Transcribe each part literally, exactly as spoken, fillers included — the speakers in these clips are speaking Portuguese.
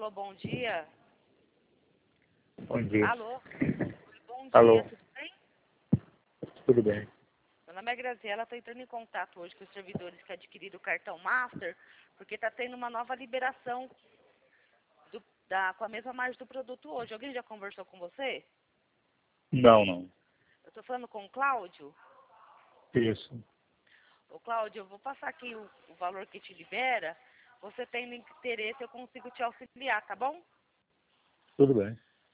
Alô, bom dia. Bom dia. Alô. Bom Alô. dia, tudo bem? Tudo bem. Meu nome é Graziela, estou entrando em contato hoje com os servidores que adquiriram o cartão Master, porque está tendo uma nova liberação do, da, com a mesma margem do produto hoje. Alguém já conversou com você? Não, não. Eu estou falando com o Cláudio. Isso. Ô, Cláudio, eu vou passar aqui o, o valor que te libera. Você tem interesse, eu consigo te auxiliar, tá bom? Tudo bem.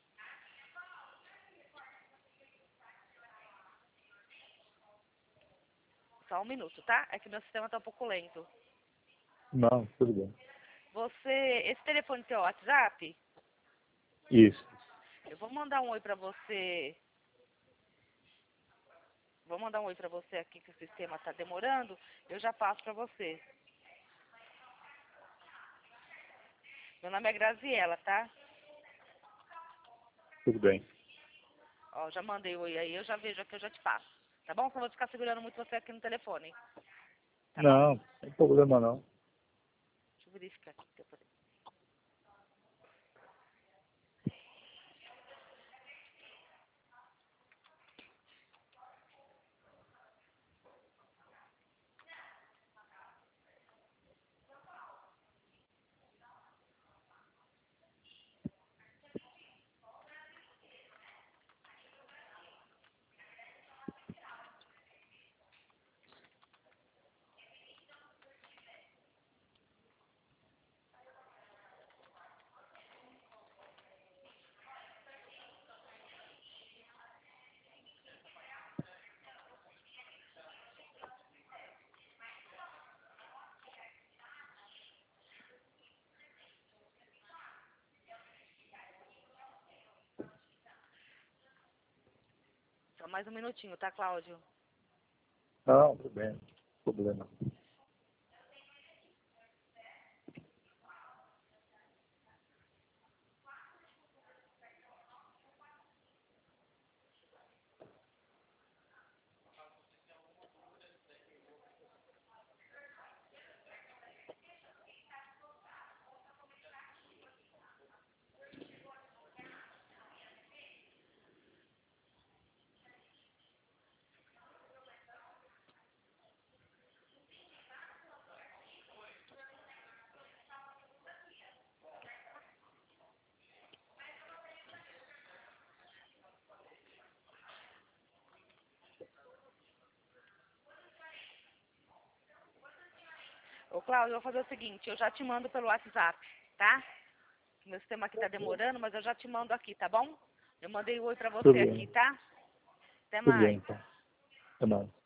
Só um minuto, tá? É que meu sistema está um pouco lento. Não, tudo bem. Você, esse telefone é seu WhatsApp? Isso. Eu vou mandar um oi pra você. Vou mandar um oi pra você aqui que o sistema tá demorando. Eu já passo pra você. Meu nome é Graziela, tá? Tudo bem. Ó, já mandei oi aí, eu já vejo aqui, eu já te passo. Tá bom? Só vou ficar segurando muito você aqui no telefone. Tá bom? Não, não tem problema não. Deixa eu verificar aqui. Que eu falei. Só mais um minutinho, tá, Cláudio? Não, tudo bem. Problema. Ô, Cláudio, eu vou fazer o seguinte, eu já te mando pelo WhatsApp, tá? Meu sistema aqui tá demorando, mas eu já te mando aqui, tá bom? Eu mandei um oi pra você Tudo aqui, bem. tá? Até Tudo bem, mais. então. Até mais.